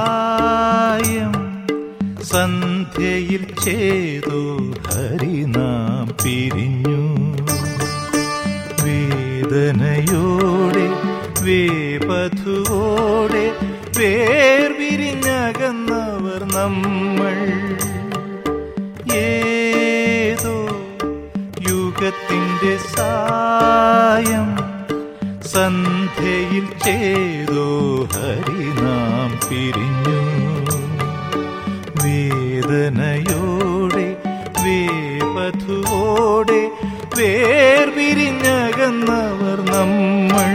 സായം സന്ധ്യയിൽ ചേതോ ഹരി നാം പിരിഞ്ഞു. വേദനയോടെ വേപഥുവോടെ വേർപിരിഞ്ഞകന്നവർ നമ്മൾ. ഏതോ യുഗത്തിൻ്റെ സായം സന്ധ്യയിൽ ചേതോ ഹരി നാം പിരിഞ്ഞു. വേദനയോടെ വേപഥുവോടെ വേർപിരിഞ്ഞകന്നവർ നമ്മൾ.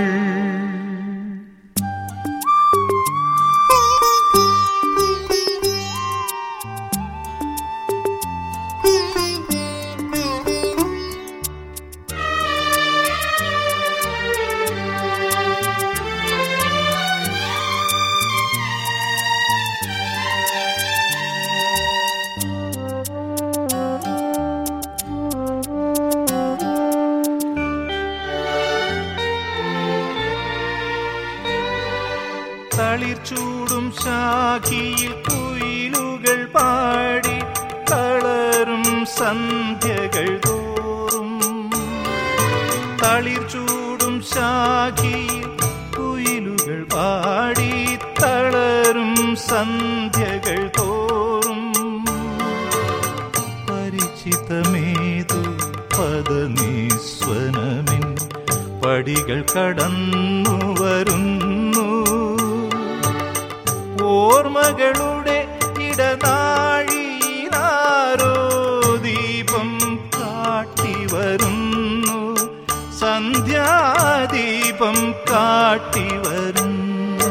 തളിർച്ചൂടും ശാഖിയിൽ കുയിലുകൾ പാടി തളരും സന്ധ്യകൾ തോറും. തളിർച്ചൂടും ശാഖിയിൽ കുയിലുകൾ പാടി തളരും സന്ധ്യകൾ തോറും. പരിചിതമേതു പദനിസ്വനമിൻ പടികൾ കടന്നു വരുന്നു. ഓർമ്മകളുടെ ഇടനാഴിയിലാരോ ദീപം കാട്ടിവരുന്നു. സന്ധ്യാദീപം കാട്ടിവരുന്നു.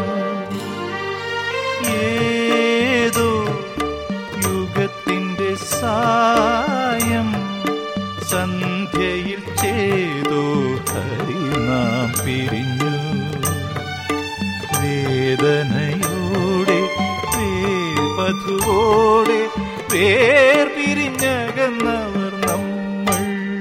ഏതോ യുഗത്തിൻ്റെ സായം സന്ധ്യയിൽ ചേതോ ഹരി നാം പിരിഞ്ഞു. വേദനയോടെ വേപഥുവോടെ വേർപിരിഞ്ഞകന്നവർ നമ്മൾ.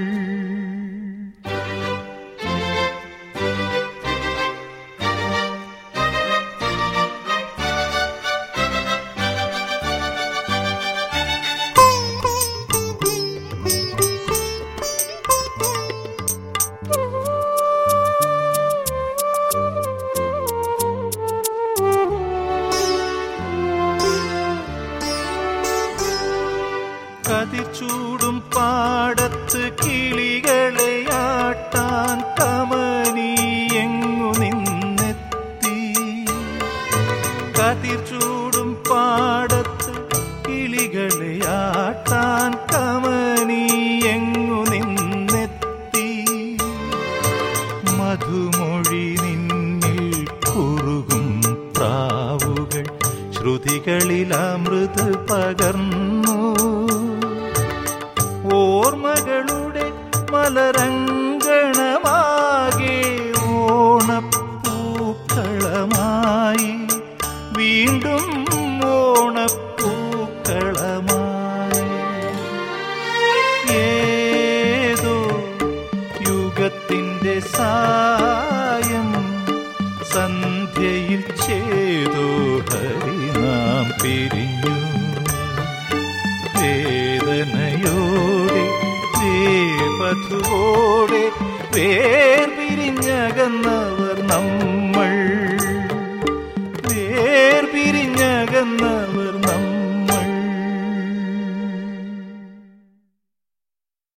കതിർച്ചൂടും പാടത്ത് കിളികളെയാട്ടാൻ കമനിയെങ്ങു നിന്നെത്തി. കതിർച്ചൂടും പാടത്ത് കിളികളെയാട്ടാൻ കമനിയെങ്ങു നിന്നെത്തി. മധുമൊഴി നിന്നിൽ കുറുകും പ്രാവുകൾ ശ്രുതികളിൽ അമൃത് പകർന്നു. ഓർമ്മകളുടെ മലരംഗണമാകെ ഓണപ്പൂക്കളമായി വീണ്ടും ഓണപ്പൂക്കളമായി. ഏതോ യുഗത്തിൻ്റെ സായം സന്ധ്യയിൽ ചേതോ ഹരി നാം പിരിഞ്ഞു. വേദനയോടെ വേപഥുവോടെ വേർപിരിഞ്ഞകന്നവർ നമ്മൾ. വേർപിരിഞ്ഞകന്നവർ